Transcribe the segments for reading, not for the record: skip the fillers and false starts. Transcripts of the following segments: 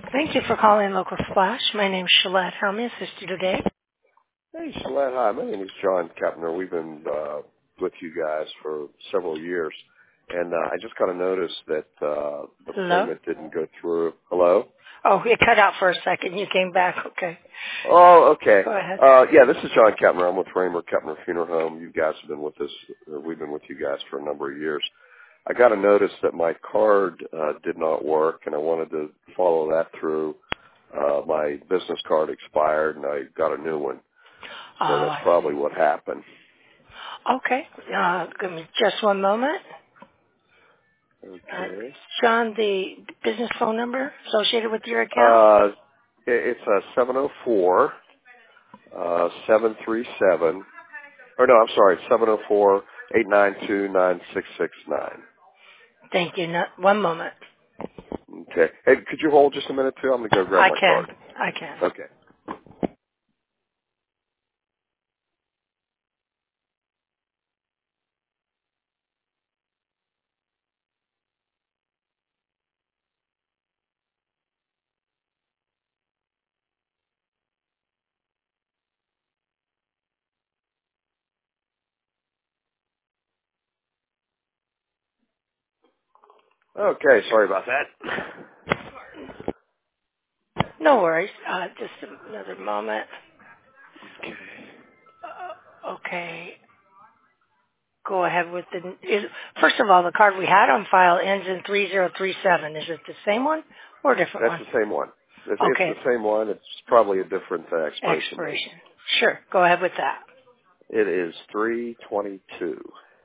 Thank you for calling Local Splash. My name's Shalette. How may I assist you today? Hey, Shalette. Hi, my name is John Kepner. We've been with you guys for several years, and I just got a notice that the Hello? payment didn't go through. Hello? Oh, it cut out for a second. You came back. Okay. Oh, okay. Go ahead. Yeah, this is John Kepner. I'm with Raymer Kepner Funeral Home. You guys have been with us. We've been with you guys for a number of years. I got a notice that my card did not work, and I wanted to follow that through. My business card expired, and I got a new one. So that's I probably see. what happened. Okay. Give me just one moment. Okay. John, the business phone number associated with your account? It's 704 737. Or no, I'm sorry, 704-892-9669. Thank you. No, one moment. Okay. Hey, could you hold just a minute too? I'm gonna go grab I my can. card. I can. Okay. Okay. Sorry about that. No worries. Just another moment. Okay. Go ahead with first of all, the card we had on file ends in 3037. Is it the same one or a different That's one? the same one. It's Okay. the same one. It's probably a different expiration date. Expiration. Sure. Go ahead with that. It is 322.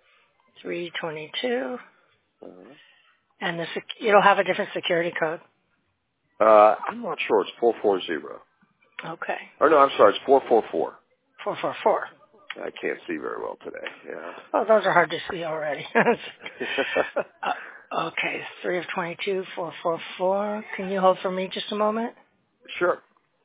322. And it'll have a different security code. I'm not sure. It's 440. Okay. Or no, I'm sorry. It's 444. 444. I can't see very well today. Yeah. Oh, those are hard to see already. Okay. 3 of 22, 444. Can you hold for me just a moment? Sure.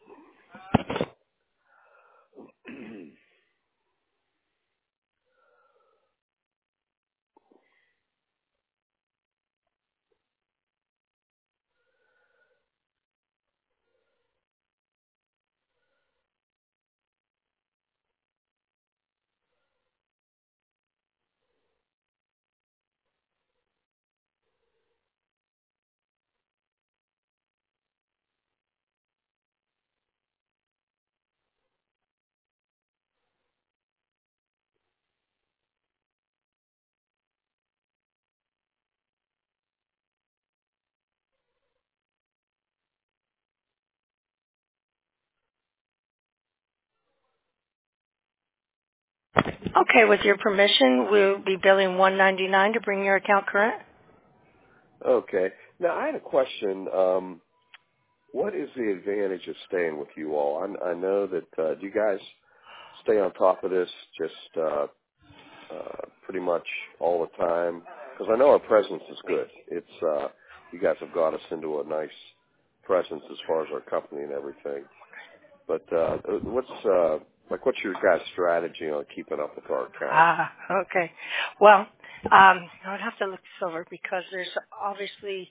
Okay. With your permission, we'll be billing $199 to bring your account current. Okay. Now, I had a question. What is the advantage of staying with you all? I know that, do you guys stay on top of this just pretty much all the time? Because I know our presence is good. It's, you guys have got us into a nice presence as far as our company and everything. But what's your guys' strategy on keeping up with our account? Okay. Well, I would have to look this over because there's obviously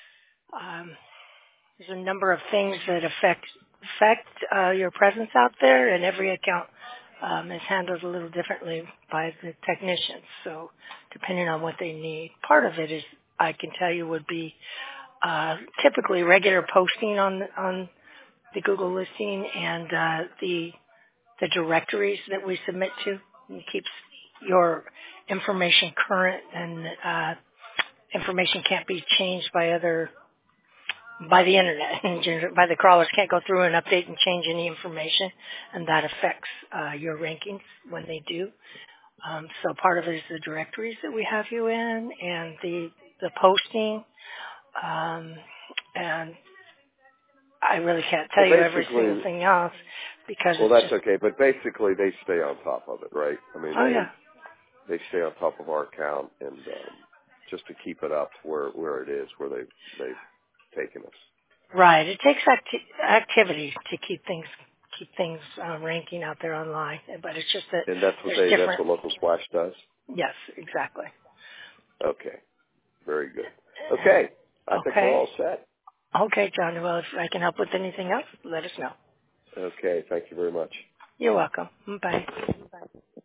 there's a number of things that affect your presence out there, and every account is handled a little differently by the technicians. So depending on what they need, part of it is I can tell you would be typically regular posting on the Google listing and the directories that we submit to. It keeps your information current, and information can't be changed by the internet. By the crawlers can't go through and update and change any information, and that affects your rankings when they do. So part of it is the directories that we have you in, and the posting, and I really can't tell you every single thing else because well, that's okay. But basically, they stay on top of it, right? I mean, they stay on top of our account and just to keep it up where it is, where they've taken us. Right. It takes activity to keep things ranking out there online, but it's just that and that's what Local Splash does. Yes, exactly. Okay, very good. Okay, I think we're all set. Okay, John. Well, if I can help with anything else, let us know. Okay, thank you very much. You're welcome. Bye.